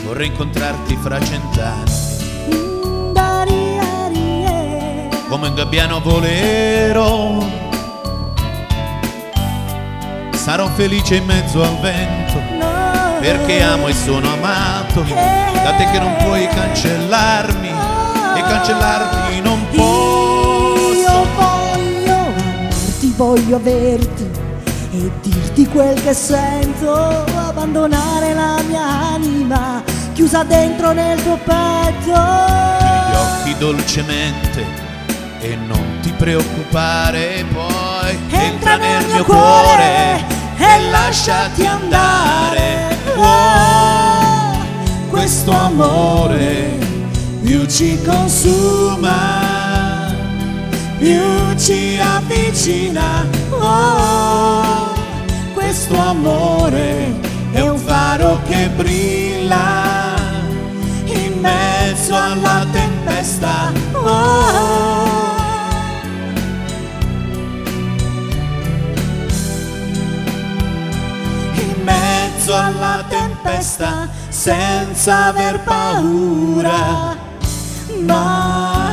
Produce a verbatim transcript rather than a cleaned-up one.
vorrei incontrarti fra cent'anni come un gabbiano volero. Sarò felice in mezzo al vento perché amo e sono amato da te che non puoi cancellarmi e cancellarti non posso. Io voglio amarti, voglio averti e dirti quel che sento, abbandonare la mia anima chiusa dentro nel tuo petto. Chiudi gli occhi dolcemente e non ti preoccupare, poi entra nel mio cuore e lasciati andare. Oh, questo amore più ci consuma, più ci avvicina. Oh, questo amore è un faro che brilla in mezzo alla tempesta. Oh, alla tempesta senza aver paura mai.